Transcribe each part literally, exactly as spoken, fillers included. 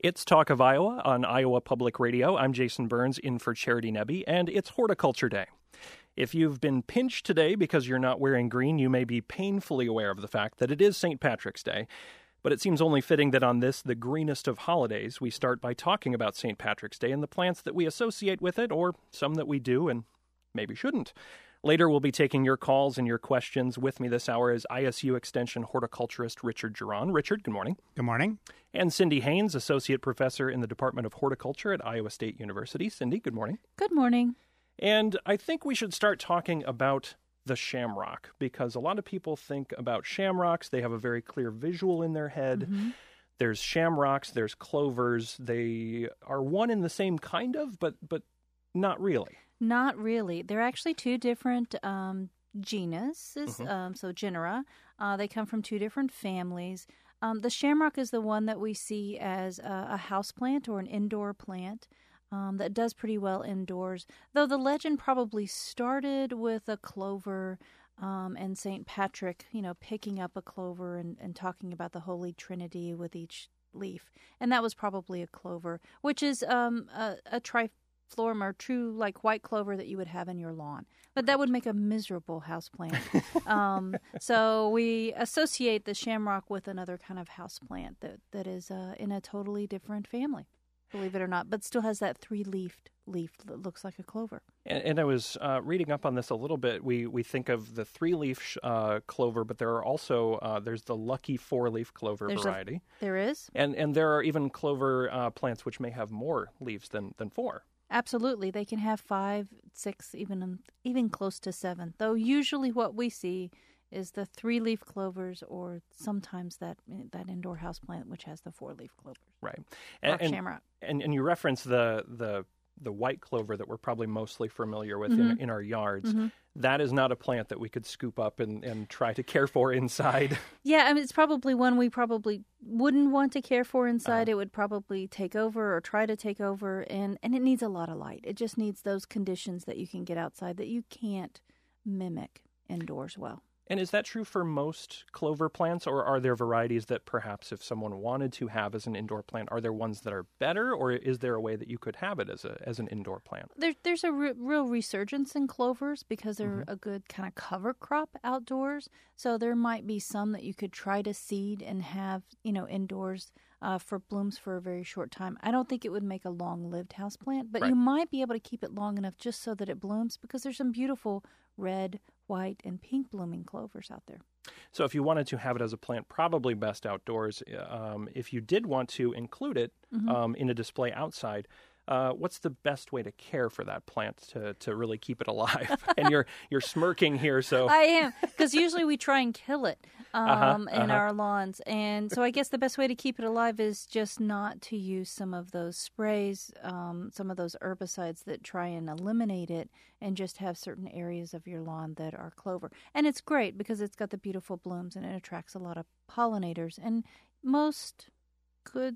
It's Talk of Iowa on Iowa Public Radio. I'm Jason Burns, in for Charity Nebbe, and it's Horticulture Day. If you've been pinched today because you're not wearing green, you may be painfully aware of the fact that it is Saint Patrick's Day. But it seems only fitting that on this, the greenest of holidays, we start by talking about Saint Patrick's Day and the plants that we associate with it, or some that we do and maybe shouldn't. Later, we'll be taking your calls and your questions. With me this hour is I S U Extension horticulturist Richard Geron. Richard, good morning. Good morning. And Cindy Haynes, Associate Professor in the Department of Horticulture at Iowa State University. Cindy, good morning. Good morning. And I think we should start talking about the shamrock, because a lot of people think about shamrocks. They have a very clear visual in their head. Mm-hmm. There's shamrocks, there's clovers. They are one and the same kind of, but but not really. Not really. They're actually two different um, genus, Mm-hmm. um, so genera. Uh, they come from two different families. Um, the shamrock is the one that we see as a, a house plant or an indoor plant um, that does pretty well indoors, though the legend probably started with a clover um, and Saint Patrick, you know, picking up a clover and, and talking about the Holy Trinity with each leaf. And that was probably a clover, which is um, a, a tri Florma, or true like white clover that you would have in your lawn, but that would make a miserable houseplant. um, so we associate the shamrock with another kind of houseplant that that is uh, in a totally different family, believe it or not, but still has that three-leafed leaf that looks like a clover. And, and I was uh, reading up on this a little bit. We we think of the three-leaf uh, clover, but there are also uh, there's the lucky four-leaf clover There's variety. A, there is, and and there are even clover uh, plants which may have more leaves than than four. Absolutely. They can have five, six, even even close to seven, though usually what we see is the three-leaf clovers or sometimes that that indoor house plant which has the four-leaf clovers. Right. And, And, and, shamrock. and, and you reference the, the, the white clover that we're probably mostly familiar with Mm-hmm. in, in our yards. Mm-hmm. That is not a plant that we could scoop up and, and try to care for inside. Yeah, I mean, it's probably one we probably wouldn't want to care for inside. Uh-huh. It would probably take over or try to take over, and, and it needs a lot of light. It just needs those conditions that you can get outside that you can't mimic indoors well. And is that true for most clover plants, or are there varieties that perhaps if someone wanted to have as an indoor plant, are there ones that are better, or is there a way that you could have it as a as an indoor plant? There, there's a re- real resurgence in clovers because they're Mm-hmm. a good kind of cover crop outdoors. So there might be some that you could try to seed and have, you know, indoors uh, for blooms for a very short time. I don't think it would make a long-lived houseplant, but Right. you might be able to keep it long enough just so that it blooms because there's some beautiful red, white, and pink blooming clovers out there. So if you wanted to have it as a plant, probably best outdoors. Um, if you did want to include it Mm-hmm. um, in a display outside, uh, what's the best way to care for that plant to, to really keep it alive? And you're you're smirking here, so I am, because usually we try and kill it um, Uh-huh, in uh-huh. our lawns. And so I guess the best way to keep it alive is just not to use some of those sprays, um, some of those herbicides that try and eliminate it, and just have certain areas of your lawn that are clover. And it's great because it's got the beautiful blooms and it attracts a lot of pollinators. And most good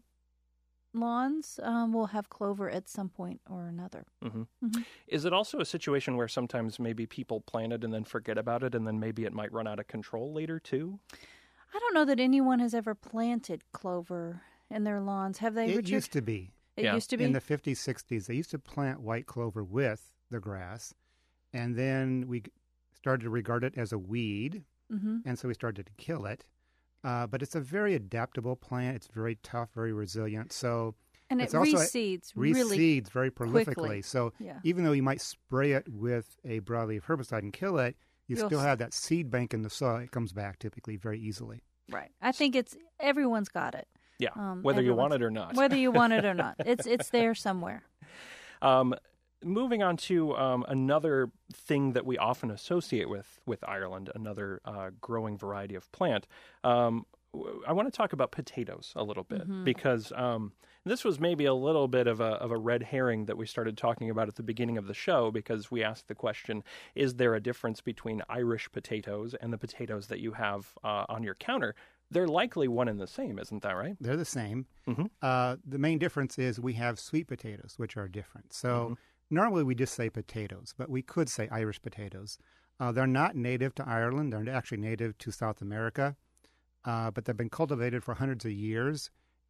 lawns um, will have clover at some point or another. hmm Mhm. Is it also a situation where sometimes maybe people plant it and then forget about it, and then maybe it might run out of control later too? I don't know that anyone has ever planted clover in their lawns. Have they, It Richard? used to be. It Yeah. used to be? In the fifties, sixties, they used to plant white clover with the grass, and then we started to regard it as a weed, hmm and so we started to kill it. Uh, but it's a very adaptable plant. It's very tough, very resilient. So And it it's also a- reseeds really. reseeds very prolifically. quickly. So Yeah. even though you might spray it with a broadleaf herbicide and kill it, you You'll still s- have that seed bank in the soil. It comes back typically very easily. Right. I think it's everyone's got it. Yeah, Um, whether you want everyone's- it or not. Whether you want it or not, it's it's there somewhere. Um, moving on to um, another thing that we often associate with, with Ireland, another uh, growing variety of plant. Um, w- I want to talk about potatoes a little bit Mm-hmm. because um, this was maybe a little bit of a, of a red herring that we started talking about at the beginning of the show, because we asked the question, is there a difference between Irish potatoes and the potatoes that you have uh, on your counter? They're likely one and the same, isn't that right? They're the same. Mhm. Uh, the main difference is we have sweet potatoes, which are different. So Mhm. normally we just say potatoes, but we could say Irish potatoes. Uh, they're not native to Ireland. They're actually native to South America, uh, but they've been cultivated for hundreds of years.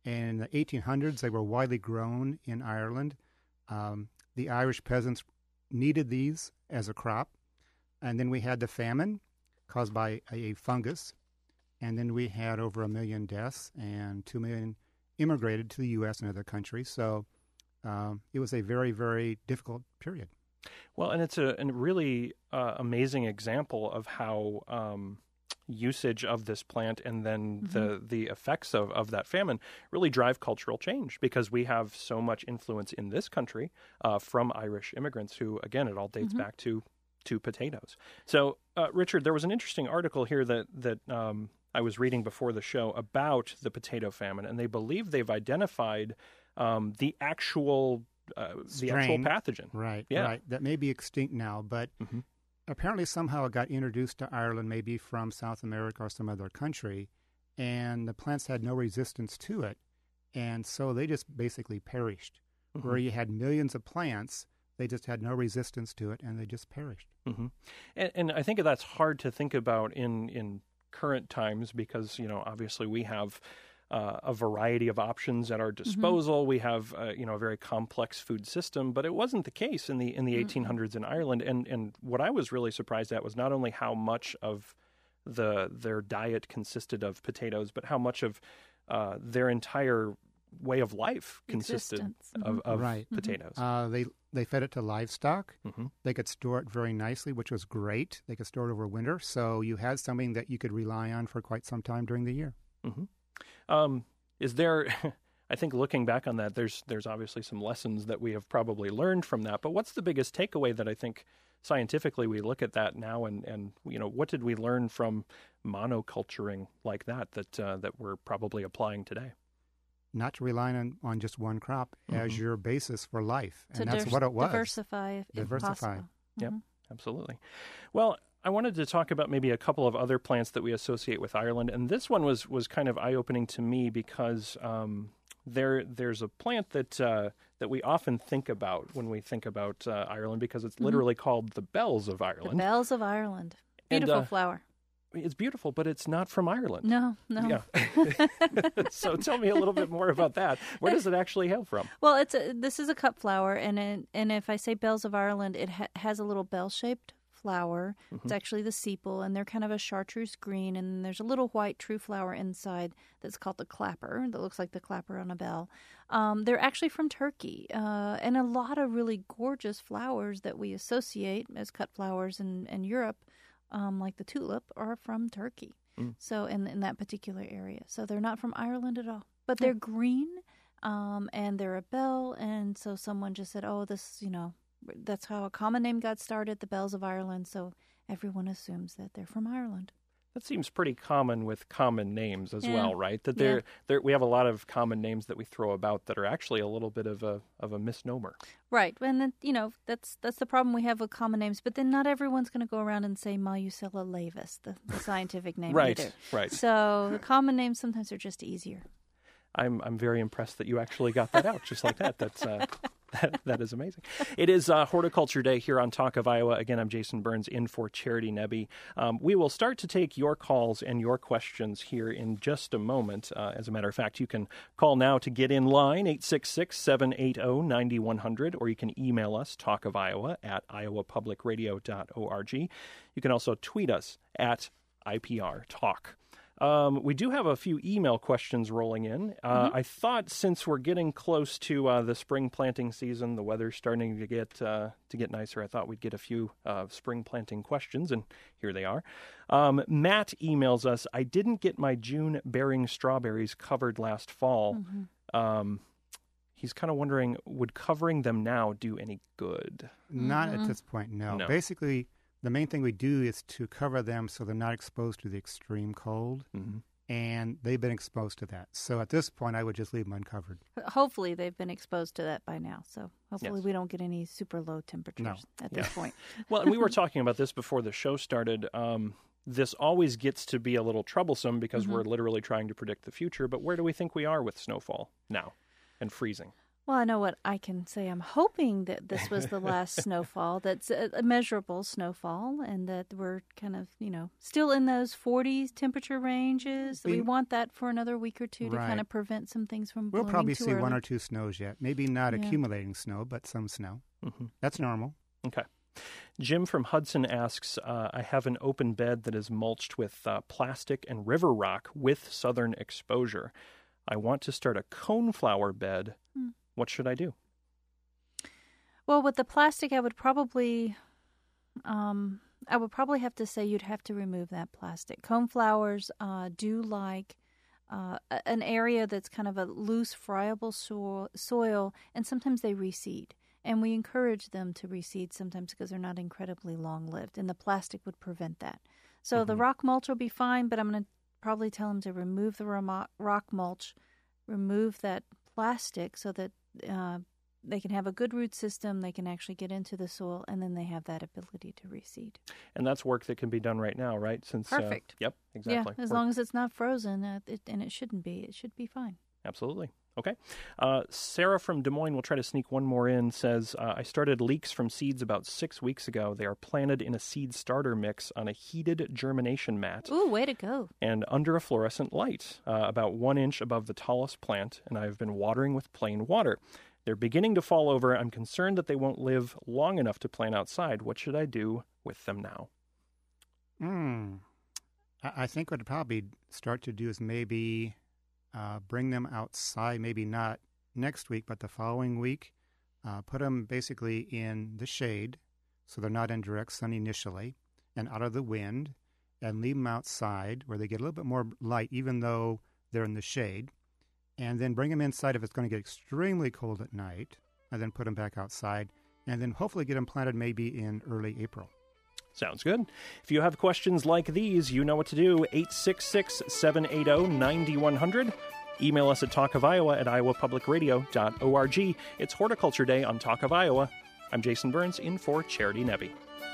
In the eighteen hundreds, they were widely grown in Ireland. Um, the Irish peasants needed these as a crop. And then we had the famine caused by a fungus. And then we had over a million deaths, and two million immigrated to the U S and other countries. So um, it was a very, very difficult period. Well, and it's a, a really uh, amazing example of how um, usage of this plant and then mm-hmm. the the effects of, of that famine really drive cultural change, because we have so much influence in this country uh, from Irish immigrants who, again, it all dates mm-hmm. back to to potatoes. So, uh, Richard, there was an interesting article here that that um, I was reading before the show about the potato famine, and they believe they've identified um, the actual uh, the actual pathogen. Right, yeah. right. That may be extinct now, but mm-hmm. apparently somehow it got introduced to Ireland, maybe from South America or some other country, and the plants had no resistance to it, and so they just basically perished. Mm-hmm. Where you had millions of plants, they just had no resistance to it, and they just perished. Mm-hmm. And, and I think that's hard to think about in, in current times, because, you know, obviously we have uh, a variety of options at our disposal. Mm-hmm. We have, uh, you know, a very complex food system, but it wasn't the case in the in the mm-hmm. eighteen hundreds in Ireland. And and what I was really surprised at was not only how much of the their diet consisted of potatoes, but how much of uh, their entire way of life consisted mm-hmm. of, of right. potatoes. Mm-hmm. Uh, they they fed it to livestock. Mm-hmm. They could store it very nicely, which was great. They could store it over winter, so you had something that you could rely on for quite some time during the year. Mm-hmm. Um, is there? I think looking back on that, there's there's obviously some lessons that we have probably learned from that. But what's the biggest takeaway that I think scientifically we look at that now, and, and you know, what did we learn from monoculturing like that that uh, that we're probably applying today? Not to rely on, on just one crop mm-hmm. as your basis for life. And to that's di- what it was. Diversify if Diversify. possible. Yep, Mm-hmm. absolutely. Well, I wanted to talk about maybe a couple of other plants that we associate with Ireland. And this one was, was kind of eye-opening to me because um, there there's a plant that uh, that we often think about when we think about uh, Ireland, because it's literally mm-hmm. called the bells of Ireland. The bells of Ireland. Beautiful and, uh, flower. It's beautiful, but it's not from Ireland. No, no. Yeah. So tell me a little bit more about that. Where does it actually hail from? Well, it's a, this is a cut flower, and it, and if I say bells of Ireland, it ha- has a little bell-shaped flower. Mm-hmm. It's actually the sepal, and they're kind of a chartreuse green, and there's a little white true flower inside that's called the clapper, that looks like the clapper on a bell. Um, they're actually from Turkey, uh, and a lot of really gorgeous flowers that we associate as cut flowers in, in Europe, Um, like the tulip, are from Turkey. Mm. So in in that particular area. So they're not from Ireland at all. But they're mm. green, um, and they're a bell. And so someone just said, oh, this, you know, that's how a common name got started, the bells of Ireland. So everyone assumes that they're from Ireland. That seems pretty common with common names as yeah. well, right? That yeah. there, we have a lot of common names that we throw about that are actually a little bit of a of a misnomer. Right, and then, you know, that's that's the problem we have with common names. But then not everyone's going to go around and say Malucella laevis, the, the scientific name, right, either. Right. So the common names sometimes are just easier. I'm I'm very impressed that you actually got that out just like that. That's uh, that, that is amazing. It is uh, Horticulture Day here on Talk of Iowa. Again, I'm Jason Burns in for Charity Nebbe. Um, we will start to take your calls and your questions here in just a moment. Uh, as a matter of fact, you can call now to get in line, eight six six, seven eight zero, nine one zero zero, or you can email us, talkofiowa at iowa public radio dot org. You can also tweet us at I P R Talk. Um, we do have a few email questions rolling in. Uh, mm-hmm. I thought since we're getting close to uh, the spring planting season, the weather's starting to get uh, to get nicer, I thought we'd get a few uh, spring planting questions, and here they are. Um, Matt emails us, I didn't get my June-bearing strawberries covered last fall. Mm-hmm. Um, he's kind of wondering, would covering them now do any good? Not mm-hmm. at this point, no. no. Basically, the main thing we do is to cover them so they're not exposed to the extreme cold, mm-hmm. and they've been exposed to that. So at this point, I would just leave them uncovered. Hopefully, they've been exposed to that by now. So hopefully, yes. we don't get any super low temperatures no. at yeah. this point. Well, and we were talking about this before the show started. Um, this always gets to be a little troublesome because mm-hmm. we're literally trying to predict the future. But where do we think we are with snowfall now and freezing? Well, I know what I can say. I'm hoping that this was the last snowfall, that's a, a measurable snowfall, and that we're kind of, you know, still in those forties temperature ranges. We, we want that for another week or two to right. kind of prevent some things from We'll blooming probably too see early. one or two snows yet. Maybe not Yeah. accumulating snow, but some snow. Mm-hmm. That's normal. Okay. Jim from Hudson asks, uh, I have an open bed that is mulched with uh, plastic and river rock with southern exposure. I want to start a coneflower bed. Hmm. What should I do? Well, with the plastic, I would probably, um, I would probably have to say you'd have to remove that plastic. Coneflowers uh, do like uh, an area that's kind of a loose, friable so- soil, and sometimes they reseed. And we encourage them to reseed sometimes because they're not incredibly long-lived, and the plastic would prevent that. So mm-hmm. the rock mulch will be fine, but I'm going to probably tell them to remove the rock mulch, remove that plastic so that uh, they can have a good root system, they can actually get into the soil, and then they have that ability to reseed. And that's work that can be done right now, right? Since Perfect. Uh, yep, exactly. Yeah, as work. long as it's not frozen, uh, it, and it shouldn't be. It should be fine. Absolutely. Okay. Uh, Sarah from Des Moines, will try to sneak one more in, says, uh, I started leeks from seeds about six weeks ago. They are planted in a seed starter mix on a heated germination mat. Ooh, way to go. And under a fluorescent light, uh, about one inch above the tallest plant, and I've been watering with plain water. They're beginning to fall over. I'm concerned that they won't live long enough to plant outside. What should I do with them now? Hmm. I think what I'd probably start to do is maybe uh, bring them outside, maybe not next week, but the following week. Uh, put them basically in the shade so they're not in direct sun initially and out of the wind, and leave them outside where they get a little bit more light even though they're in the shade. And then bring them inside if it's going to get extremely cold at night, and then put them back outside, and then hopefully get them planted maybe in early April. Sounds good. If you have questions like these, you know what to do. eight six six, seven eight zero, nine one zero zero. Email us at talk of iowa at iowa public radio dot org. It's Horticulture Day on Talk of Iowa. I'm Jason Burns, in for Charity Nebbe.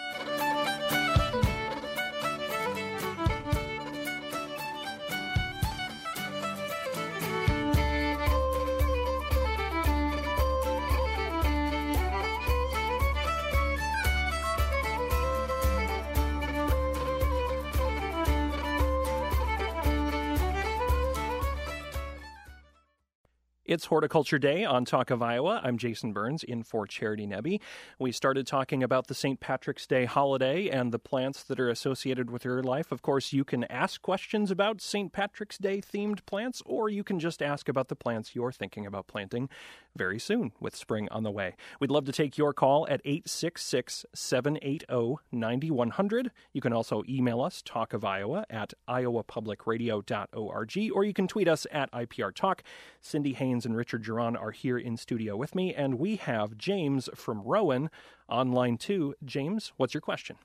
It's Horticulture Day on Talk of Iowa. I'm Jason Burns, in for Charity Nebbe. We started talking about the Saint Patrick's Day holiday and the plants that are associated with your life. Of course, you can ask questions about Saint Patrick's Day themed plants, or you can just ask about the plants you're thinking about planting very soon with spring on the way. We'd love to take your call at eight six six, seven eight zero, nine one zero zero. You can also email us, talk of iowa at iowa public radio dot org, or you can tweet us at I P R Talk. Cindy Haynes and Richard Giron are here in studio with me, and we have James from Rowan on line two. James, what's your question?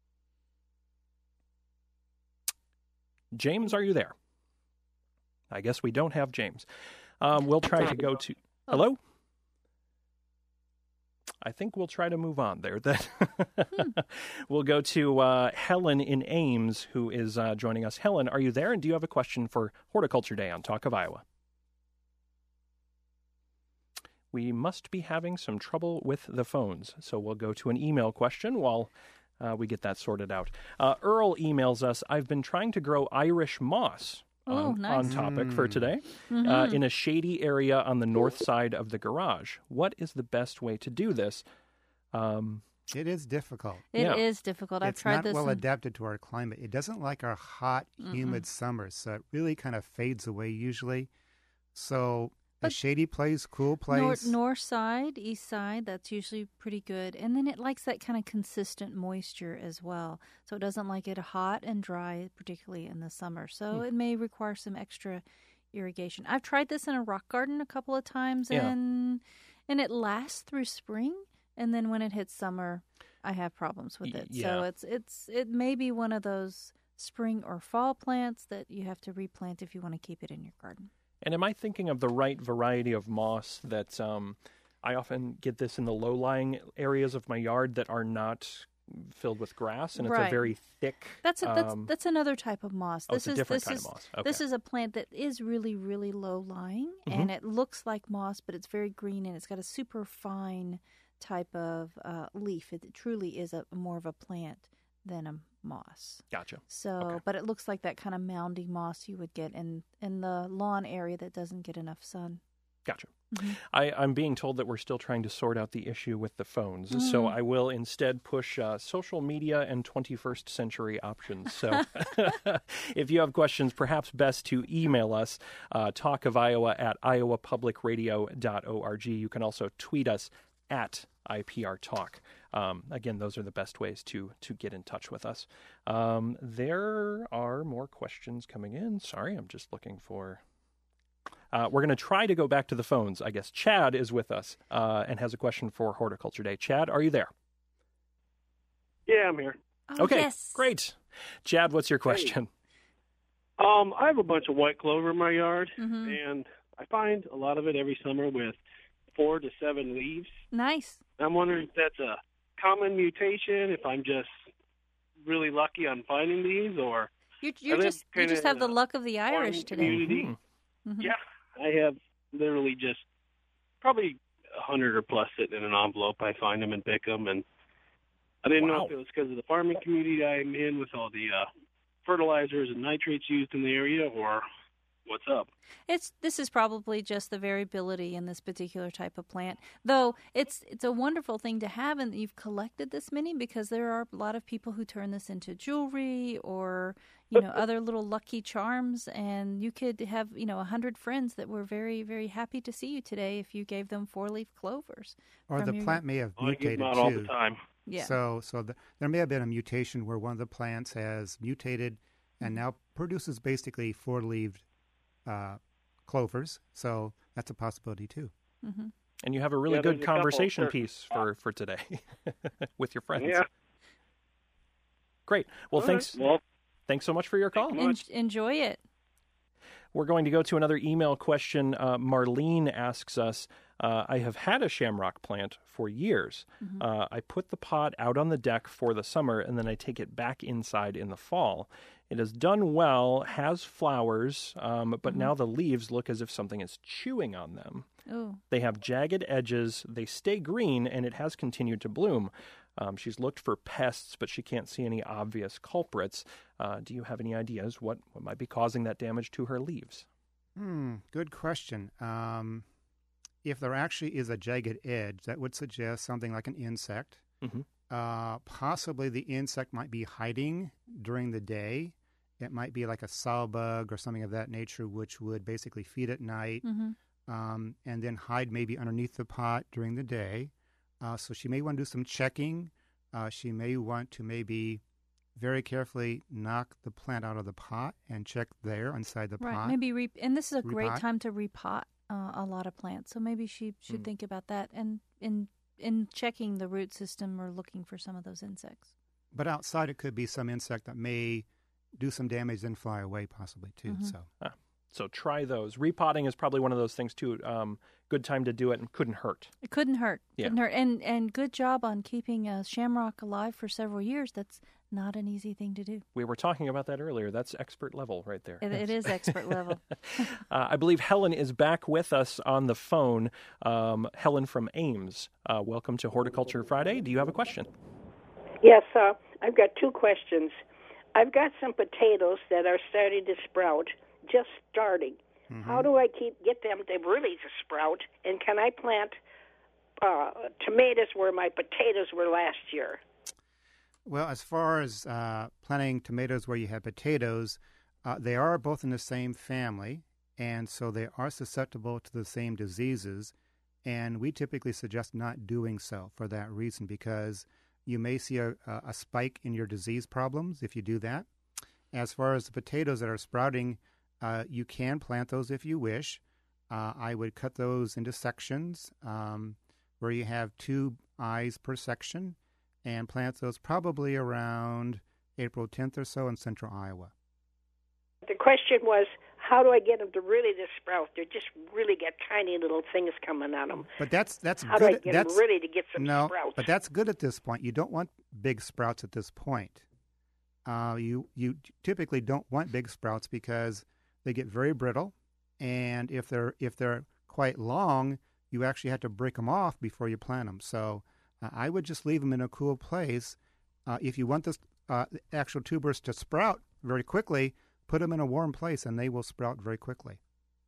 James, are you there? I guess we don't have James. Um, we'll try to go to... Hello? I think we'll try to move on there. That We'll go to uh, Helen in Ames, who is uh, joining us. Helen, are you there? And do you have a question for Horticulture Day on Talk of Iowa? We must be having some trouble with the phones, so we'll go to an email question while uh, we get that sorted out. Uh, Earl emails us, I've been trying to grow Irish moss oh, on, nice. on topic mm. for today mm-hmm. uh, in a shady area on the north side of the garage. What is the best way to do this? Um, it is difficult. It yeah. is difficult. I've it's tried not this. well and... adapted to our climate. It doesn't like our hot, Mm-mm. humid summers, so it really kind of fades away usually. So... But a shady place, cool place. North, north side, east side, that's usually pretty good. And then it likes that kind of consistent moisture as well. So it doesn't like it hot and dry, particularly in the summer. So hmm. it may require some extra irrigation. I've tried this in a rock garden a couple of times, yeah. and and it lasts through spring. And then when it hits summer, I have problems with it. Yeah. So it's it's it may be one of those spring or fall plants that you have to replant if you want to keep it in your garden. And am I thinking of the right variety of moss that um, I often get this in the low-lying areas of my yard that are not filled with grass, and it's Right. a very thick. That's a, that's um, that's another type of moss. oh, This it's a is different this kind is of moss. Okay. this is a plant that is really really low lying, Mm-hmm. and it looks like moss, but it's very green, and it's got a super fine type of uh, leaf. It truly is a more of a plant than a moss. Gotcha. So, Okay. but it looks like that kind of moundy moss you would get in in the lawn area that doesn't get enough sun. Gotcha. Mhm. I, I'm being told that we're still trying to sort out the issue with the phones, so Mm. I will instead push uh, social media and twenty-first century options. So if you have questions, perhaps best to email us, uh, talk of Iowa at iowa public radio dot org. You can also tweet us at I P R Talk. Um, again, those are the best ways to to get in touch with us. Um, there are more questions coming in. Sorry, I'm just looking for... Uh, we're going to try to go back to the phones, I guess. Chad is with us uh, and has a question for Horticulture Day. Chad, are you there? Yeah, I'm here. Oh, Okay, yes. great. Chad, what's your question? Um, I have a bunch of white clover in my yard, Mhm. and I find a lot of it every summer with four to seven leaves. Nice. I'm wondering if that's a common mutation, if I'm just really lucky on finding these, or You you live just you kinda just have in the a luck of the farming Irish today. community. Mhm. Mhm. Yeah, I have literally just probably a hundred or plus sitting in an envelope. I find them and pick them, and I didn't know Wow. if it was because of the farming community I'm in with all the uh, fertilizers and nitrates used in the area, or what's up. It's this is probably just the variability in this particular type of plant. Though it's it's a wonderful thing to have, and you've collected this many, because there are a lot of people who turn this into jewelry or you know other little lucky charms, and you could have you know a hundred friends that were very very happy to see you today if you gave them four leaf clovers. Or from the your- plant may have I give mutated them out all the too. time. Yeah. So, so the, there may have been a mutation where one of the plants has mutated and now produces basically four-leaved uh, clovers. So that's a possibility too. hmm And you have a really Yeah, good there's a couple conversation certain- piece for, for today with your friends. Yeah. Great. Well, All thanks. right. Well, Thanks so much for your call. Thank you. En- enjoy it. We're going to go to another email question. Uh, Marlene asks us, uh, I have had a shamrock plant for years. Mm-hmm. Uh, I put the pot out on the deck for the summer, and then I take it back inside in the fall. It has done well, has flowers, um, but Mm-hmm. now the leaves look as if something is chewing on them. Oh. They have jagged edges, they stay green, and it has continued to bloom. Um, she's looked for pests, but she can't see any obvious culprits. Uh, do you have any ideas what, what might be causing that damage to her leaves? Hmm, good question. Um, if there actually is a jagged edge, that would suggest something like an insect. Mhm. Uh, possibly the insect might be hiding during the day. It might be like a sow bug or something of that nature, which would basically feed at night hmm um, and then hide maybe underneath the pot during the day. Uh, so she may want to do some checking. Uh, she may want to maybe very carefully knock the plant out of the pot and check there inside the Right. pot. Maybe re- and this is a great Repot? time to repot uh, a lot of plants. So maybe she should Mm. think about that and in in checking the root system or looking for some of those insects. But outside, it could be some insect that may do some damage and fly away, possibly too. Mhm. So So try those. Repotting is probably one of those things too. Um, good time to do it and couldn't hurt. It couldn't hurt. Yeah. Couldn't hurt. And and good job on keeping a shamrock alive for several years. That's not an easy thing to do. We were talking about that earlier. That's expert level right there. It, it Yes. is expert level. uh, I believe Helen is back with us on the phone. Um, Helen from Ames. Uh, welcome to Horticulture Friday. Do you have a question? Yes, uh, I've got two questions. I've got some potatoes that are starting to sprout, just starting. Mm-hmm. How do I keep get them to really to sprout? And can I plant uh, tomatoes where my potatoes were last year? Well, as far as uh, planting tomatoes where you have potatoes, uh, they are both in the same family, and so they are susceptible to the same diseases. And we typically suggest not doing so for that reason, because you may see a, a spike in your disease problems if you do that. As far as the potatoes that are sprouting, uh, you can plant those if you wish. Uh, I would cut those into sections um, where you have two eyes per section, and plant those probably around April tenth or so in central Iowa. The question was, how do I get them to really to sprout? They just really got tiny little things coming on them. But that's that's how good. do I get that's, them ready to get some no, sprouts? But that's good at this point. You don't want big sprouts at this point. Uh, you you typically don't want big sprouts because they get very brittle, and if they're if they're quite long, you actually have to break them off before you plant them. So uh, I would just leave them in a cool place. Uh, if you want this uh, actual tubers to sprout very quickly, put them in a warm place, and they will sprout very quickly.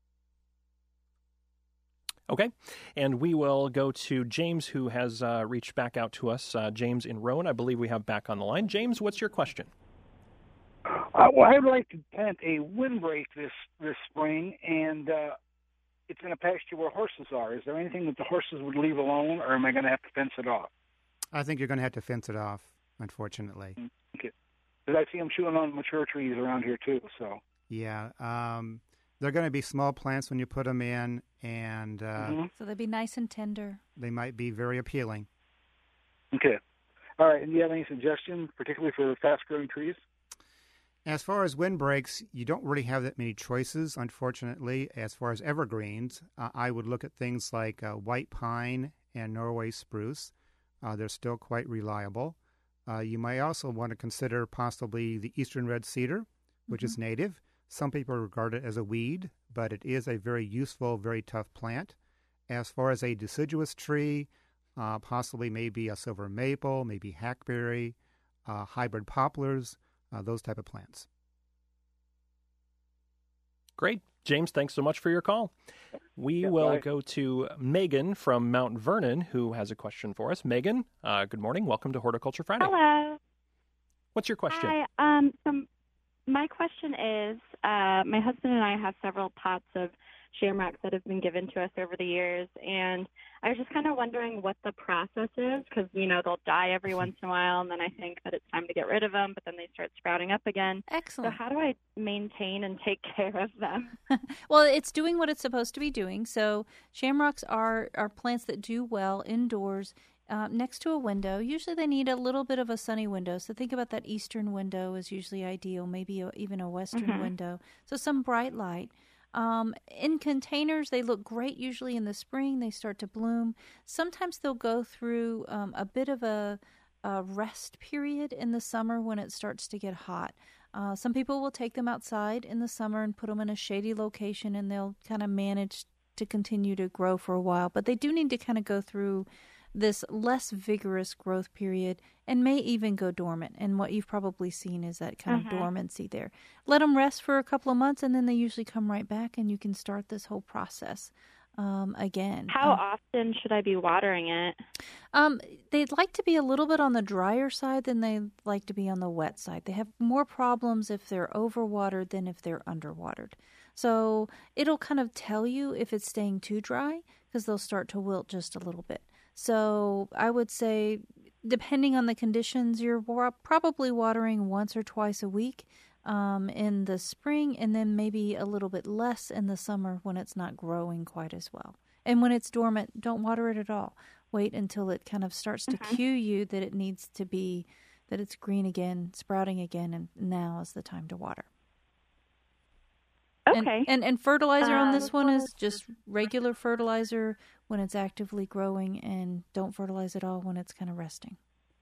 Okay, and we will go to James, who has uh, reached back out to us. Uh, James in Rowan, I believe we have back on the line. James, what's your question? Uh, well, I'd like to plant a windbreak this this spring, and uh, it's in a pasture where horses are. Is there anything that the horses would leave alone, or am I going to have to fence it off? I think you're going to have to fence it off, unfortunately. Okay. Because I see them chewing on mature trees around here, too. So Yeah, um, they're going to be small plants when you put them in, and uh, mm-hmm. So they'll be nice and tender. they might be very appealing. Okay. All right, and do you have any suggestions, particularly for fast-growing trees? As far as windbreaks, you don't really have that many choices, unfortunately. As far as evergreens, uh, I would look at things like uh, white pine and Norway spruce. Uh, they're still quite reliable. Uh, you may also want to consider possibly the eastern red cedar, which mm-hmm. is native. Some people regard it as a weed, but it is a very useful, very tough plant. As far as a deciduous tree, uh, possibly maybe a silver maple, maybe hackberry, uh, hybrid poplars, Uh, those type of plants. Great. James, thanks so much for your call. We yeah, will bye. go to Megan from Mount Vernon, who has a question for us. Megan, uh, good morning. Welcome to Horticulture Friday. Hello. What's your question? Hi. Um, so my question is, uh, my husband and I have several pots of shamrocks that have been given to us over the years, and I was just kind of wondering what the process is, because, you know, they'll die every once in a while, and then I think that it's time to get rid of them, but then they start sprouting up again. Excellent. So how do I maintain and take care of them? Well, it's doing what it's supposed to be doing. So shamrocks are, are plants that do well indoors uh, next to a window. Usually they need a little bit of a sunny window. So think about that eastern window is usually ideal, maybe a, even a western mm-hmm. window. So some bright light. Um, in containers, they look great usually in the spring. They start to bloom. Sometimes they'll go through um, a bit of a, a rest period in the summer when it starts to get hot. Uh, some people will take them outside in the summer and put them in a shady location, and they'll kind of manage to continue to grow for a while. But they do need to kind of go through this less vigorous growth period and may even go dormant. And what you've probably seen is that kind uh-huh. of dormancy there. Let them rest for a couple of months, and then they usually come right back, and you can start this whole process um, again. How um, often should I be watering it? Um, they'd like to be a little bit on the drier side than they like to be on the wet side. They have more problems if they're overwatered than if they're underwatered. So it'll kind of tell you if it's staying too dry, because they'll start to wilt just a little bit. So I would say, depending on the conditions, you're wa- probably watering once or twice a week um, in the spring, and then maybe a little bit less in the summer when it's not growing quite as well. And when it's dormant, don't water it at all. Wait until it kind of starts to Mm-hmm. cue you that it needs to be, that it's green again, sprouting again, and now is the time to water. Okay. And, and, and fertilizer on Um, this one is just regular fertilizer when it's actively growing, and don't fertilize at all when it's kind of resting.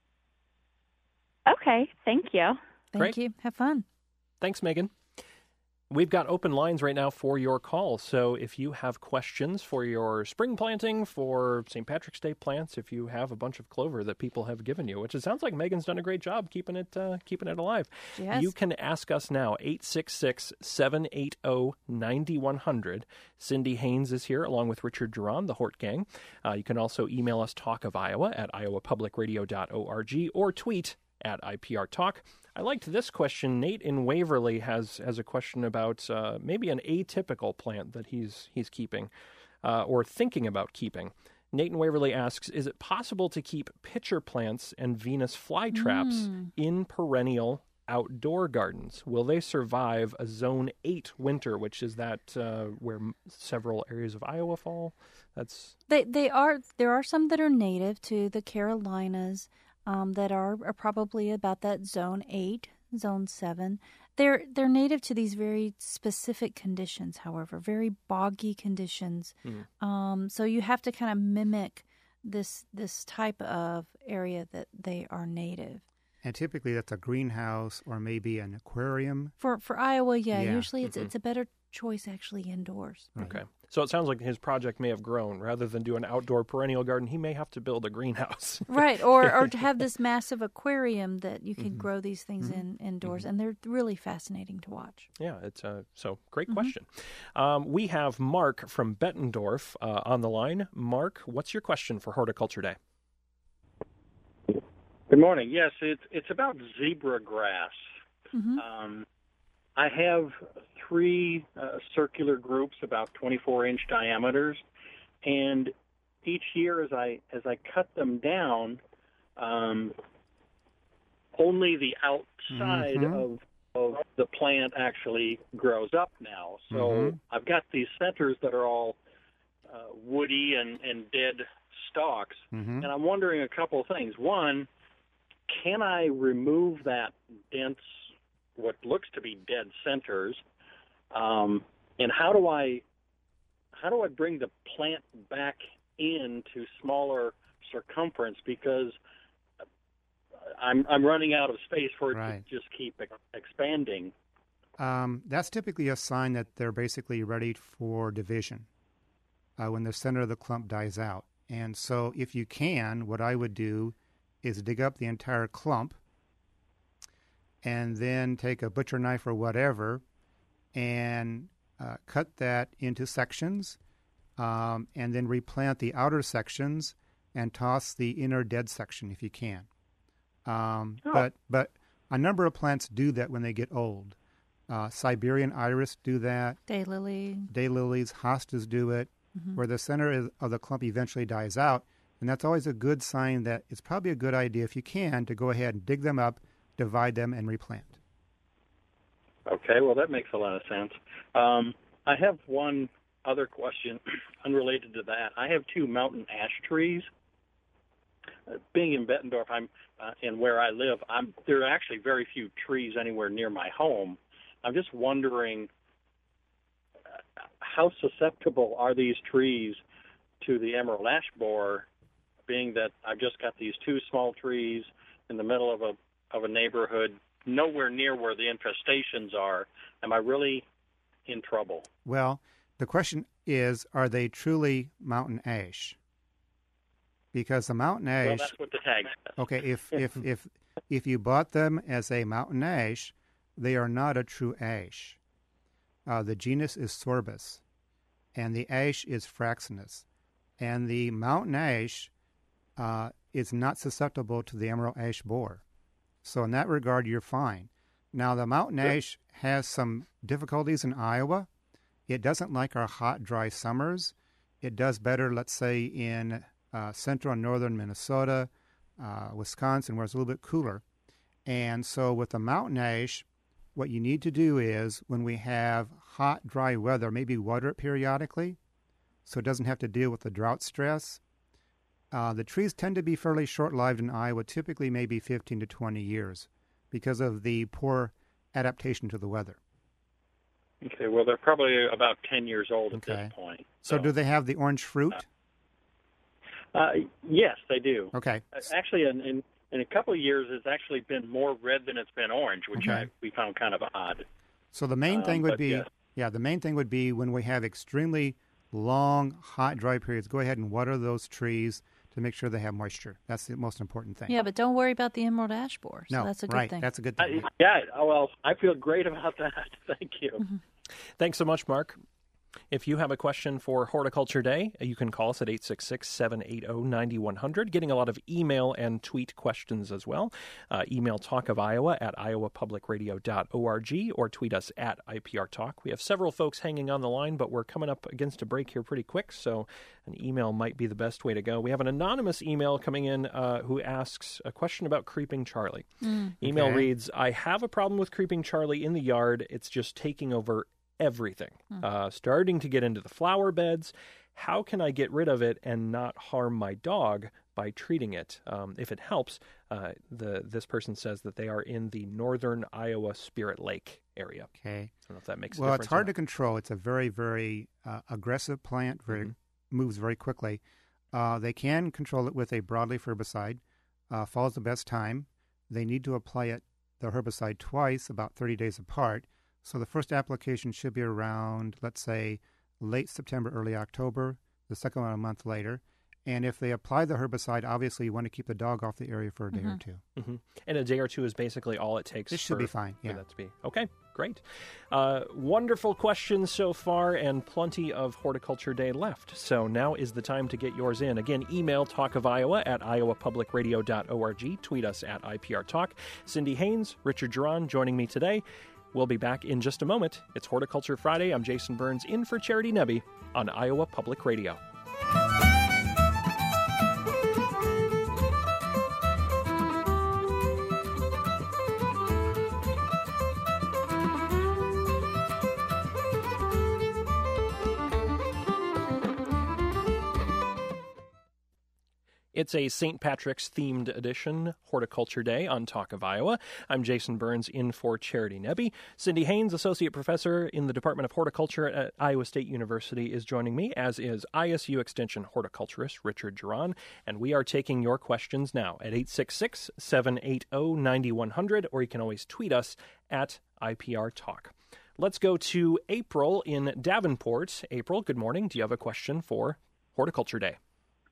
Okay. Thank you. Thank Great. you. Have fun. Thanks, Megan. We've got open lines right now for your call. So if you have questions for your spring planting, for Saint Patrick's Day plants, if you have a bunch of clover that people have given you, which it sounds like Megan's done a great job keeping it uh, keeping it alive. Yes. You can ask us now, eight six six, seven eight zero, nine one zero zero. Cindy Haynes is here along with Richard Duran, the Hort Gang. Uh, you can also email us talk of Iowa at iowa public radio dot org or tweet at I P R Talk. I liked this question. Nate in Waverly has has a question about uh, maybe an atypical plant that he's he's keeping uh, or thinking about keeping. Nate in Waverly asks, is it possible to keep pitcher plants and Venus flytraps Mm. in perennial outdoor gardens? Will they survive a zone eight winter, which is that uh, where m- several areas of Iowa fall? That's They they are there are some that are native to the Carolinas. Um, that are, are probably about that zone eight, zone seven. They're they're native to these very specific conditions, however, very boggy conditions. Mm. Um, so you have to kind of mimic this this type of area that they are native. And typically that's a greenhouse or maybe an aquarium. For for Iowa, yeah, yeah. usually it's mm-hmm. it's a better choice actually indoors. Okay. So it sounds like his project may have grown. Rather than do an outdoor perennial garden, he may have to build a greenhouse. Right, or or to have this massive aquarium that you can mm-hmm. grow these things mm-hmm. in indoors, mm-hmm. and they're really fascinating to watch. Yeah, it's uh, so great mm-hmm. question. Um, we have Mark from Bettendorf uh, on the line. Mark, what's your question for Horticulture Day? Good morning. Yes, it's it's about zebra grass. Mm-hmm. Um, I have three uh, circular groups, about twenty-four inch diameters, and each year as I as I cut them down, um, only the outside mm-hmm. of of the plant actually grows up now. So mm-hmm. I've got these centers that are all uh, woody and, and dead stalks, mm-hmm. and I'm wondering a couple of things. One, can I remove that dense, what looks to be dead centers, um, and how do I how do I bring the plant back into smaller circumference, because I'm I'm running out of space for it right. to just keep ex- expanding. Um, that's typically a sign that they're basically ready for division uh, when the center of the clump dies out. And so if you can, what I would do is dig up the entire clump and then take a butcher knife or whatever and uh, cut that into sections um, and then replant the outer sections and toss the inner dead section if you can. Um, oh. But but a number of plants do that when they get old. Uh, Siberian iris do that. Daylily. Daylilies, hostas do it, mm-hmm. where the center is, of the clump eventually dies out. And that's always a good sign that it's probably a good idea, if you can, to go ahead and dig them up, divide them, and replant. Okay, well, that makes a lot of sense. Um, I have one other question unrelated to that. I have two mountain ash trees. Uh, being in Bettendorf, I'm uh, and where I live, I'm there are actually very few trees anywhere near my home. I'm just wondering, uh, how susceptible are these trees to the emerald ash borer, being that I've just got these two small trees in the middle of a of a neighborhood, nowhere near where the infestations are. Am I really in trouble? Well, the question is, are they truly mountain ash? Because the mountain ash... Well, that's what the tag says. Okay, if, if, if, if you bought them as a mountain ash, they are not a true ash. Uh, the genus is Sorbus, and the ash is Fraxinus. And the mountain ash uh, is not susceptible to the emerald ash borer. So in that regard, you're fine. Now, the mountain Good. ash has some difficulties in Iowa. It doesn't like our hot, dry summers. It does better, let's say, in uh, central and northern Minnesota, uh, Wisconsin, where it's a little bit cooler. And so with the mountain ash, what you need to do is, when we have hot, dry weather, maybe water it periodically so it doesn't have to deal with the drought stress. Uh, the trees tend to be fairly short-lived in Iowa, typically maybe fifteen to twenty years, because of the poor adaptation to the weather. Okay, well, they're probably about ten years old at Okay. this point. So, So, do they have the orange fruit? uh, yes, they do. Okay. Uh, Actually, in, in, in a couple of years, it's actually been more red than it's been orange, which Okay. I we found kind of odd. So the main Um, thing would but be, yes. yeah, the main thing would be when we have extremely long, hot, dry periods, go ahead and water those trees to make sure they have moisture. That's the most important thing. Yeah, but don't worry about the emerald ash borer. So no, that's a good right. thing. That's a good I, thing. yeah, oh, well, I feel great about that. Thank you. Mm-hmm. Thanks so much, Mark. If you have a question for Horticulture Day, you can call us at eight six six, seven eight zero, nine one zero zero. Getting a lot of email and tweet questions as well. Uh, email Talk of Iowa at iowa public radio dot org or tweet us at I P R Talk. We have several folks hanging on the line, but we're coming up against a break here pretty quick, so an email might be the best way to go. We have an anonymous email coming in uh, who asks a question about Creeping Charlie. Mm. Email Okay. reads, I have a problem with Creeping Charlie in the yard. It's just taking over everything, uh, starting to get into the flower beds, how can I get rid of it and not harm my dog by treating it? Um, if it helps, uh, the this person says that they are in the northern Iowa Spirit Lake area. Okay. I don't know if that makes a well, difference. it's hard to control. It's a very, very uh, aggressive plant, very mm-hmm. moves very quickly. Uh, they can control it with a broadleaf herbicide. Uh, fall's the best time. They need to apply it, the herbicide, twice, about thirty days apart. So the first application should be around, let's say, late September, early October, the second one a month later. And if they apply the herbicide, obviously you want to keep the dog off the area for a day mm-hmm. or two. Mm-hmm. And a day or two is basically all it takes. This should for, be fine, yeah. for that to be. Okay, great. Uh, wonderful questions so far and plenty of Horticulture Day left. So now is the time to get yours in. Again, email Talk of Iowa at iowa public radio dot org. Tweet us at I P R Talk. Cindy Haynes, Richard Geron joining me today. We'll be back in just a moment. It's Horticulture Friday. I'm Jason Burns in for Charity Nebbe on Iowa Public Radio. It's a Saint Patrick's themed edition, Horticulture Day on Talk of Iowa. I'm Jason Burns in for Charity Nebbe. Cindy Haynes, Associate Professor in the Department of Horticulture at Iowa State University, is joining me, as is I S U Extension horticulturist Richard Geron. And we are taking your questions now at eight six six, seven eight zero, nine one zero zero, or you can always tweet us at I P R Talk. Let's go to April in Davenport. April, good morning. Do you have a question for Horticulture Day?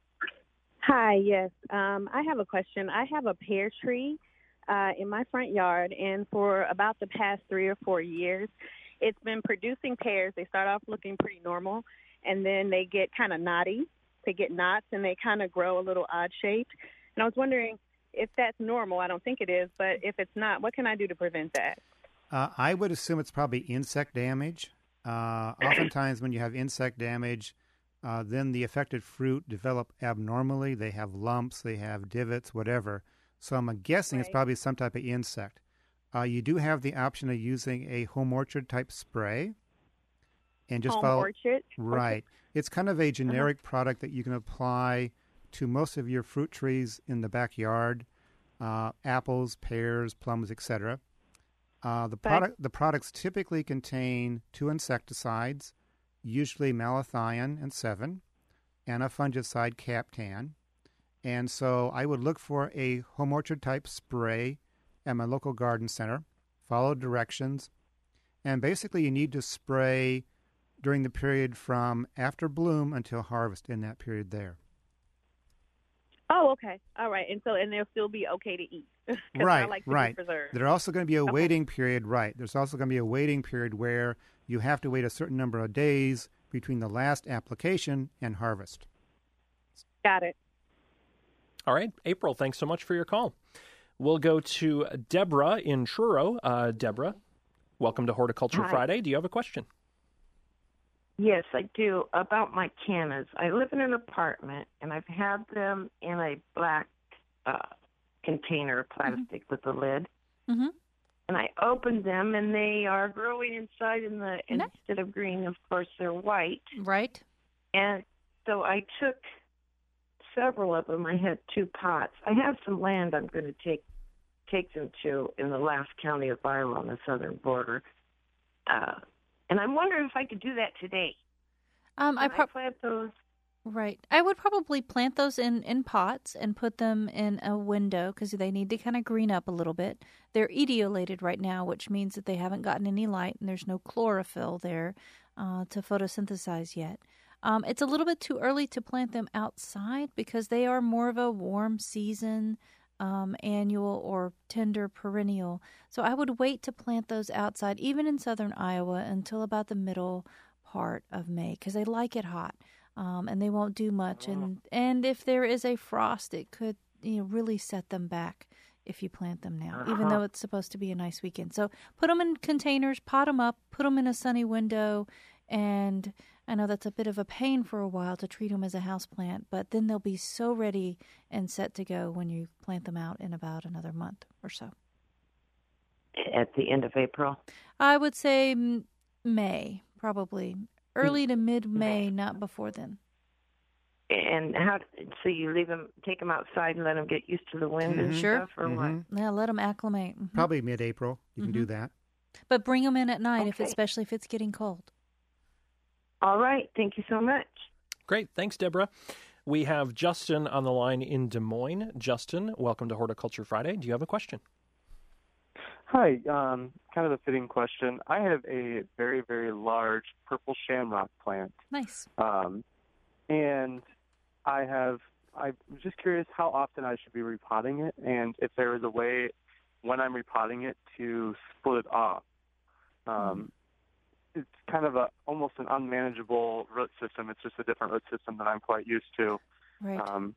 Hi, yes. Um, I have a question. I have a pear tree uh, in my front yard, and for about the past three or four years, it's been producing pears. They start off looking pretty normal, and then they get kind of knotty. They get knots, and they kind of grow a little odd-shaped. And I was wondering if that's normal. I don't think it is, but if it's not, what can I do to prevent that? Uh, I would assume it's probably insect damage. Uh, oftentimes when you have insect damage, Uh, then the affected fruit develop abnormally. They have lumps, they have divots, whatever. So I'm guessing right. It's probably some type of insect. Uh, you do have the option of using a home orchard type spray, and just home follow. Orchard, right? Okay. It's kind of a generic uh-huh. product that you can apply to most of your fruit trees in the backyard: uh, apples, pears, plums, et cetera. Uh, the product, the products typically contain two insecticides, usually malathion and seven, and a fungicide, Captan. And so I would look for a home orchard type spray at my local garden center, follow directions, and basically you need to spray during the period from after bloom until harvest, in that period there. Oh, okay. All right. And so, and they'll still be okay to eat. Right, I like to right. be preserved. There's also going to be a okay. waiting period, right. There's also going to be a waiting period where you have to wait a certain number of days between the last application and harvest. Got it. All right. April, thanks so much for your call. We'll go to Deborah in Truro. Uh, Deborah, welcome to Horticulture Hi. Friday. Do you have a question? Yes, I do. About my cannas. I live in an apartment, and I've had them in a black uh, container, plastic mm-hmm. with a lid. Mm-hmm. And I opened them, and they are growing inside. In the No. instead of green, of course, they're white. Right. And so I took several of them. I had two pots. I have some land I'm going to take take them to in the last county of Iowa on the southern border. Uh, and I'm wondering if I could do that today. Um, Can I, pro- I plant those. Right. I would probably plant those in, in pots and put them in a window because they need to kind of green up a little bit. They're etiolated right now, which means that they haven't gotten any light and there's no chlorophyll there uh, to photosynthesize yet. Um, it's a little bit too early to plant them outside because they are more of a warm season, um, annual or tender perennial. So I would wait to plant those outside, even in southern Iowa, until about the middle part of May because they like it hot. Um, and they won't do much. And, and if there is a frost, it could you know, really set them back if you plant them now, uh-huh. even though it's supposed to be a nice weekend. So put them in containers, pot them up, put them in a sunny window. And I know that's a bit of a pain for a while to treat them as a houseplant, but then they'll be so ready and set to go when you plant them out in about another month or so. At the end of April? I would say May, probably. Early to mid-May, not before then. And how? So you leave them, take them outside, and let them get used to the wind and Sure. stuff, or what? Yeah, let them acclimate. Mhm. Probably mid-April. You can do that. But bring them in at night, if Okay. especially if it's getting cold. All right. Thank you so much. Great. Thanks, Deborah. We have Justin on the line in Des Moines. Justin, welcome to Horticulture Friday. Do you have a question? Hi, um, kind of a fitting question. I have a very, very large purple shamrock plant. Nice. Um, and I have, I was just curious how often I should be repotting it, and if there is a way when I'm repotting it to split it off. Um, it's kind of a almost an unmanageable root system. It's just a different root system that I'm quite used to. Right. Um,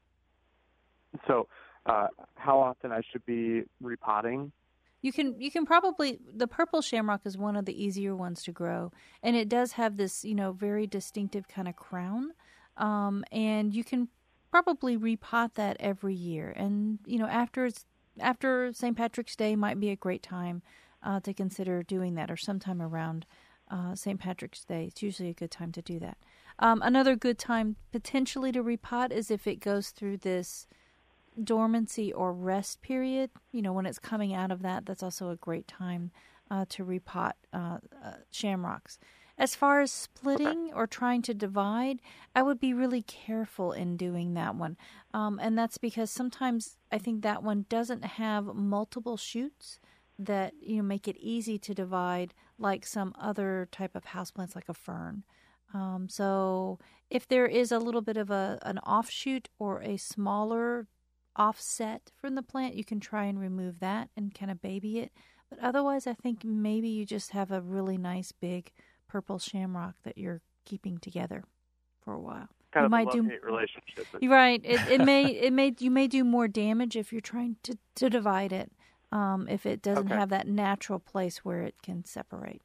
so uh, how often I should be repotting? You can you can probably the purple shamrock is one of the easier ones to grow, and it does have this you know very distinctive kind of crown, um, and you can probably repot that every year. And you know after it's after Saint Patrick's Day might be a great time uh, to consider doing that, or sometime around uh, Saint Patrick's Day. It's usually a good time to do that. Um, another good time potentially to repot is if it goes through this dormancy or rest period. You know, when it's coming out of that, that's also a great time uh, to repot uh, uh, shamrocks. As far as splitting or trying to divide, I would be really careful in doing that one. Um, and that's because sometimes I think that one doesn't have multiple shoots that, you know, make it easy to divide like some other type of houseplants like a fern. Um, so if there is a little bit of a an offshoot or a smaller offset from the plant, you can try and remove that and kind of baby it. But otherwise, I think maybe you just have a really nice big purple shamrock that you're keeping together for a while. Kind you of might a do love-hate relationship. You're right. It, it may it may you may do more damage if you're trying to, to divide it. Um, if it doesn't Okay. have that natural place where it can separate.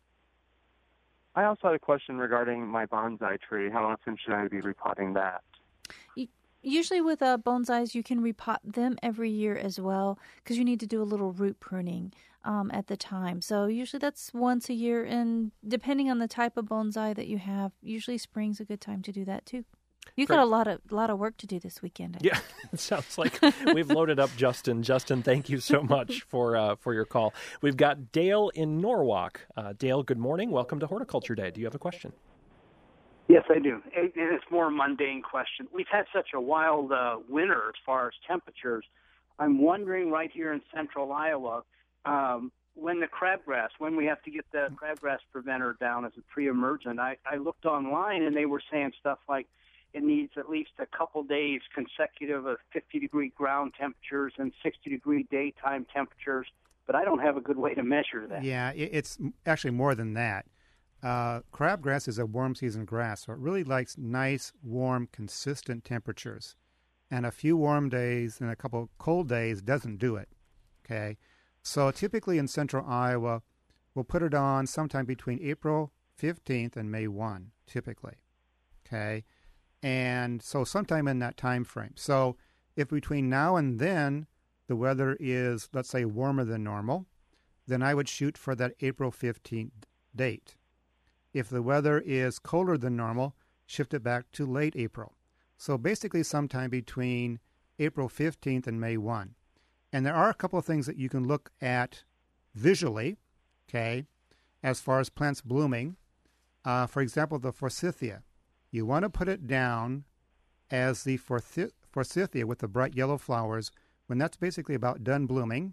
I also had a question regarding my bonsai tree. How often should I be repotting that? Usually with uh, bonsais, you can repot them every year as well because you need to do a little root pruning um, at the time. So usually that's once a year, and depending on the type of bonsai that you have, usually spring's a good time to do that too. You've Great. got a lot of lot of work to do this weekend. I Yeah, it sounds like we've loaded up Justin. Justin, thank you so much for uh, for your call. We've got Dale in Norwalk. Uh, Dale, good morning. Welcome to Horticulture Day. Do you have a question? Yes, I do. And it's more a mundane question. We've had such a wild uh, winter as far as temperatures. I'm wondering right here in central Iowa, um, when the crabgrass, when we have to get the crabgrass preventer down as a pre-emergent, I, I looked online and they were saying stuff like it needs at least a couple days consecutive of fifty-degree ground temperatures and sixty-degree daytime temperatures, but I don't have a good way to measure that. Yeah, it, it's actually more than that. Uh, crabgrass is a warm season grass, so it really likes nice, warm, consistent temperatures. And a few warm days and a couple cold days doesn't do it. Okay, so typically in central Iowa, we'll put it on sometime between April fifteenth and May first, typically. Okay, and so sometime in that time frame. So if between now and then the weather is, let's say, warmer than normal, then I would shoot for that April fifteenth date. If the weather is colder than normal, shift it back to late April. So basically sometime between April fifteenth and May first. And there are a couple of things that you can look at visually, okay, as far as plants blooming. Uh, for example, the forsythia. You want to put it down as the forthi- forsythia with the bright yellow flowers when that's basically about done blooming,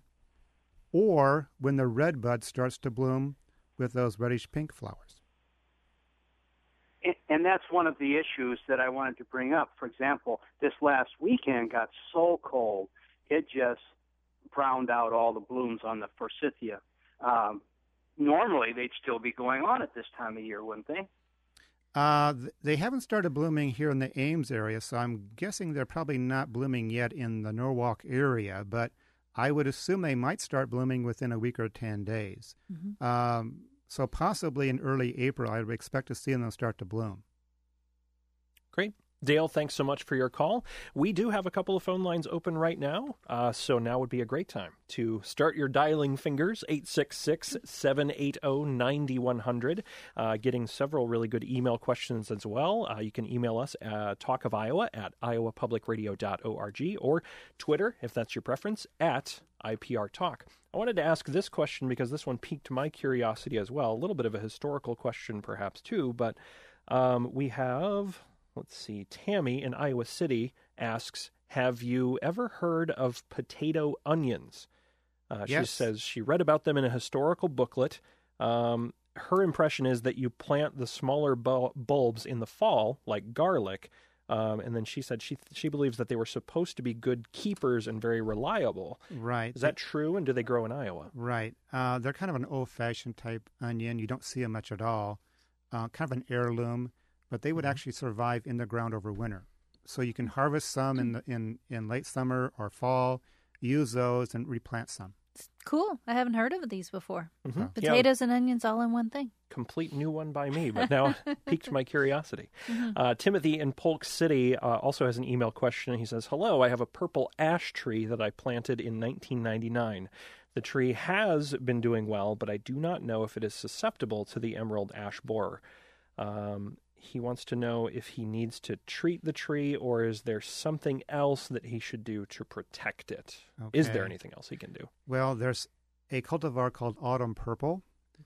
or when the red bud starts to bloom with those reddish pink flowers. And that's one of the issues that I wanted to bring up. For example, this last weekend got so cold, it just browned out all the blooms on the forsythia. Um, normally, they'd still be going on at this time of year, wouldn't they? Uh, th- they haven't started blooming here in the Ames area, so I'm guessing they're probably not blooming yet in the Norwalk area, but I would assume they might start blooming within a week or ten days. Mm-hmm. Um, so possibly in early April, I would expect to see them start to bloom. Great. Dale, thanks so much for your call. We do have a couple of phone lines open right now, uh, so now would be a great time to start your dialing fingers, eight six six, seven eight zero, nine one zero zero, uh, getting several really good email questions as well. Uh, you can email us at talk of iowa at iowa public radio dot org or Twitter, if that's your preference, at I P R Talk. I wanted to ask this question because this one piqued my curiosity as well, a little bit of a historical question perhaps too, but um, we have... Let's see. Tammy in Iowa City asks, have you ever heard of potato onions? Uh, yes. She says she read about them in a historical booklet. Um, her impression is that you plant the smaller bu- bulbs in the fall, like garlic. Um, and then she said she she believes that they were supposed to be good keepers and very reliable. Right. Is that true? And do they grow in Iowa? Right. Uh, they're kind of an old-fashioned type onion. You don't see them much at all. Uh, kind of an heirloom. But they would actually survive in the ground over winter. So you can harvest some in the, in, in late summer or fall, use those, and replant some. Cool. I haven't heard of these before. Mm-hmm. Potatoes yeah. and onions all in one thing. Complete new one by me, but now piqued my curiosity. Mm-hmm. Uh, Timothy in Polk City uh, also has an email question. He says, hello, I have a purple ash tree that I planted in nineteen ninety-nine. The tree has been doing well, but I do not know if it is susceptible to the emerald ash borer. Um, He wants to know if he needs to treat the tree or is there something else that he should do to protect it? Okay. Is there anything else he can do? Well, there's a cultivar called Autumn Purple,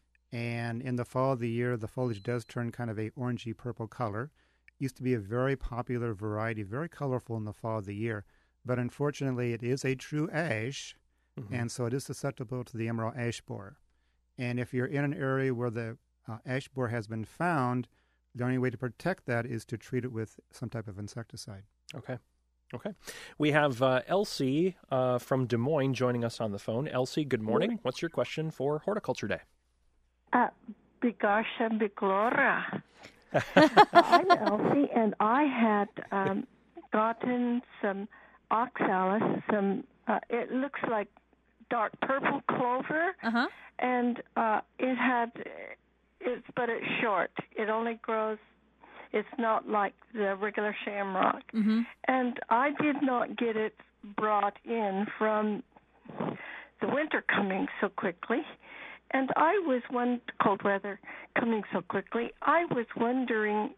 and in the fall of the year, the foliage does turn kind of a orangey purple color. It used to be a very popular variety, very colorful in the fall of the year, but unfortunately it is a true ash, mm-hmm. and so it is susceptible to the emerald ash borer. And if you're in an area where the uh, ash borer has been found, the only way to protect that is to treat it with some type of insecticide. Okay. Okay. We have uh, Elsie uh, from Des Moines joining us on the phone. Elsie, good morning. What's your question for Horticulture Day? Uh, Bigarcia bicolora. I'm Elsie, and I had um, gotten some oxalis, some, uh, it looks like dark purple clover, uh-huh. and uh, it had... It's, but it's short. It only grows, it's not like the regular shamrock. Mm-hmm. And I did not get it brought in from the winter coming so quickly. And I was one cold weather coming so quickly. I was wondering,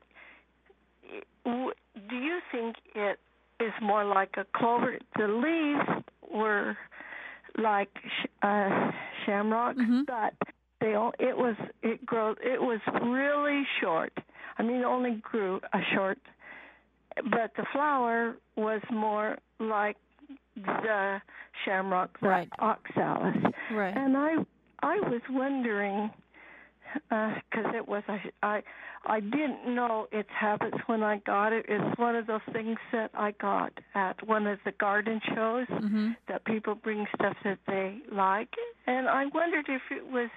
do you think it is more like a clover? The leaves were like uh, shamrock, mm-hmm. but They all, it was it grow it was really short. I mean, it only grew a short, but the flower was more like the shamrock, the right. oxalis. Right. And I I was wondering because uh, it was I, I I didn't know its habits when I got it. It's one of those things that I got at one of the garden shows mm-hmm. that people bring stuff that they like, and I wondered if it was.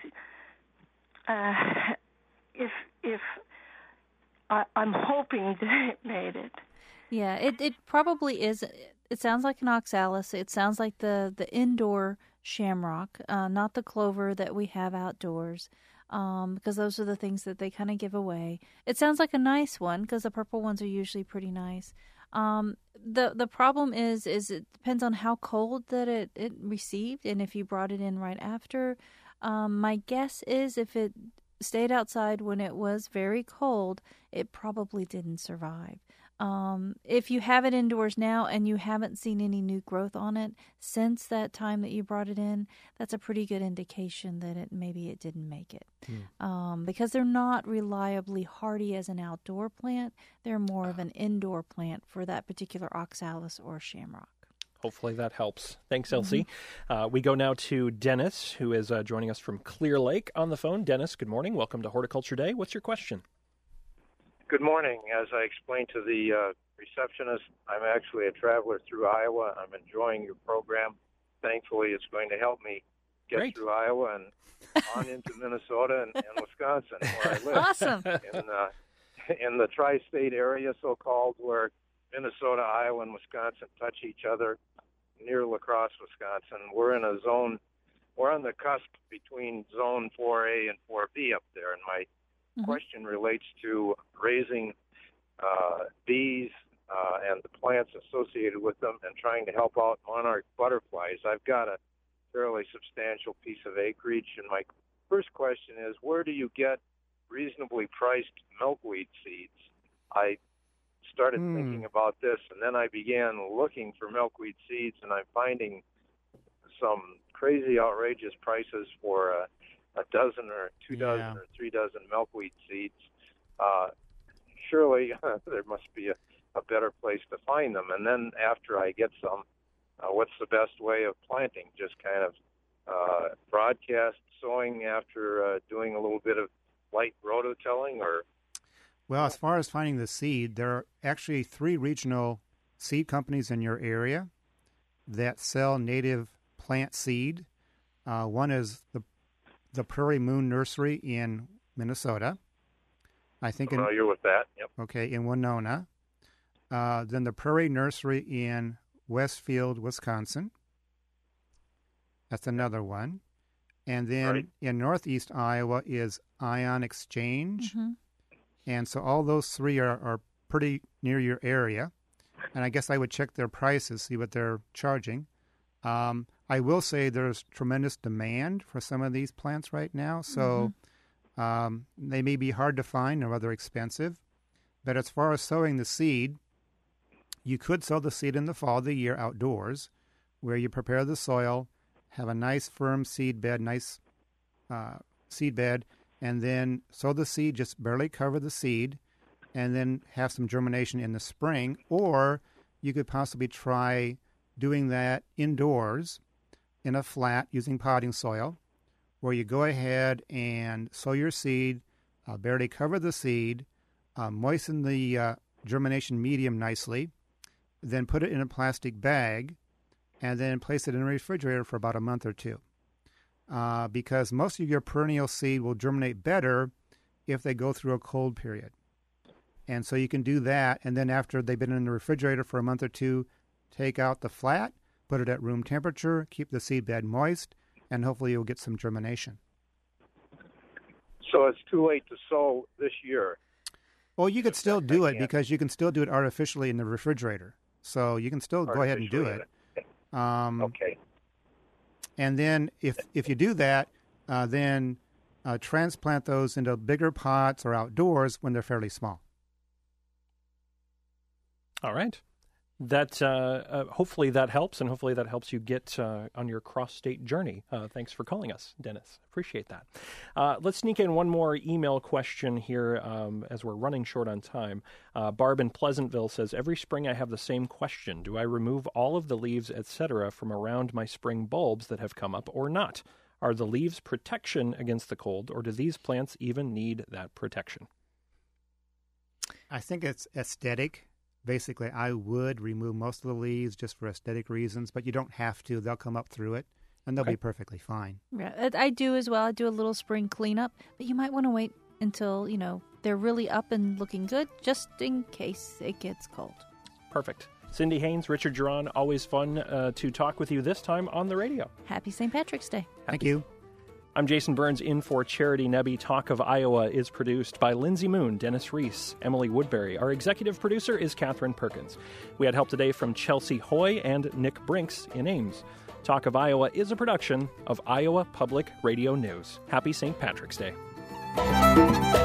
Uh, if if I, I'm hoping that it made it. Yeah, it, it probably is. It sounds like an oxalis. It sounds like the, the indoor shamrock, uh, not the clover that we have outdoors, um, because those are the things that they kind of give away. It sounds like a nice one because the purple ones are usually pretty nice. Um, the the problem is is it depends on how cold that it, it received and if you brought it in right after. Um, my guess is if it stayed outside when it was very cold, it probably didn't survive. Um, if you have it indoors now and you haven't seen any new growth on it since that time that you brought it in, that's a pretty good indication that it maybe it didn't make it. Mm. Um, because they're not reliably hardy as an outdoor plant. They're more of an indoor plant for that particular oxalis or shamrock. Hopefully that helps. Thanks, Elsie. Mm-hmm. Uh, we go now to Dennis, who is uh, joining us from Clear Lake on the phone. Dennis, good morning. Welcome to Horticulture Day. What's your question? Good morning. As I explained to the uh, receptionist, I'm actually a traveler through Iowa. I'm enjoying your program. Thankfully, it's going to help me get Great. through Iowa and on into Minnesota and, and Wisconsin, where I live. Awesome. In, uh, in the tri-state area, so-called, where Minnesota, Iowa, and Wisconsin touch each other near La Crosse, Wisconsin. We're in a zone, we're on the cusp between zone four A and four B up there. And my mm-hmm. question relates to raising uh, bees uh, and the plants associated with them, and trying to help out monarch butterflies. I've got a fairly substantial piece of acreage, and my first question is, where do you get reasonably priced milkweed seeds? I started Mm. thinking about this, and then I began looking for milkweed seeds, and I'm finding some crazy, outrageous prices for a, a dozen or two Yeah. dozen or three dozen milkweed seeds. Uh, surely there must be a, a better place to find them. And then after I get some, uh, what's the best way of planting? Just kind of uh, broadcast sowing after uh, doing a little bit of light rototilling, or? Well, as far as finding the seed, there are actually three regional seed companies in your area that sell native plant seed. Uh, one is the the Prairie Moon Nursery in Minnesota. I think familiar in, with that. Yep. Okay, in Winona. Uh, then the Prairie Nursery in Westfield, Wisconsin. That's another one. And then Right. in northeast Iowa is Ion Exchange. Mm-hmm. And so all those three are, are pretty near your area. And I guess I would check their prices, see what they're charging. Um, I will say there's tremendous demand for some of these plants right now. So mm-hmm. um, they may be hard to find or rather expensive. But as far as sowing the seed, you could sow the seed in the fall of the year outdoors, where you prepare the soil, have a nice firm seed bed, nice uh, seed bed, and then sow the seed, just barely cover the seed, and then have some germination in the spring. Or you could possibly try doing that indoors in a flat using potting soil, where you go ahead and sow your seed, uh, barely cover the seed, uh, moisten the uh, germination medium nicely, then put it in a plastic bag, and then place it in a refrigerator for about a month or two. Uh, because most of your perennial seed will germinate better if they go through a cold period. And so you can do that, and then after they've been in the refrigerator for a month or two, take out the flat, put it at room temperature, keep the seed bed moist, and hopefully you'll get some germination. So it's too late to sow this year. Well, you could still do it because you can still do it artificially in the refrigerator. So you can still go ahead and do it. Um, okay. And then if if you do that, uh, then uh, transplant those into bigger pots or outdoors when they're fairly small. All right. That uh, uh, hopefully that helps, and hopefully that helps you get uh, on your cross-state journey. Uh, thanks for calling us, Dennis. Appreciate that. Uh, let's sneak in one more email question here um, as we're running short on time. Uh, Barb in Pleasantville says, every spring I have the same question. Do I remove all of the leaves, et cetera, from around my spring bulbs that have come up or not? Are the leaves protection against the cold, or do these plants even need that protection? I think it's aesthetic. Basically, I would remove most of the leaves just for aesthetic reasons, but you don't have to. They'll come up through it, and they'll Okay. be perfectly fine. Yeah, I do as well. I do a little spring cleanup, but you might want to wait until, you know, they're really up and looking good, just in case it gets cold. Perfect. Cindy Haynes, Richard Giron, always fun uh, to talk with you this time on the radio. Happy Saint Patrick's Day. Thank you. I'm Jason Burns, in for Charity Nebbe. Talk of Iowa is produced by Lindsay Moon, Dennis Reese, Emily Woodbury. Our executive producer is Catherine Perkins. We had help today from Chelsea Hoy and Nick Brinks in Ames. Talk of Iowa is a production of Iowa Public Radio News. Happy Saint Patrick's Day.